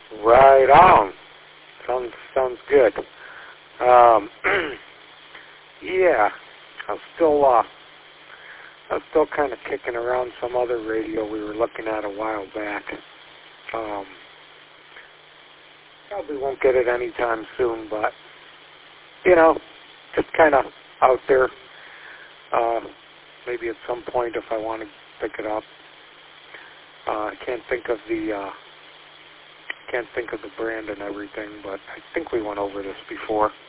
Right on. Sounds good. Yeah, I'm still kind of kicking around some other radio we were looking at a while back. Probably won't get it anytime soon, but just kind of out there. Maybe at some point if I want to pick it up. I can't think of the brand and everything, but I think we went over this before.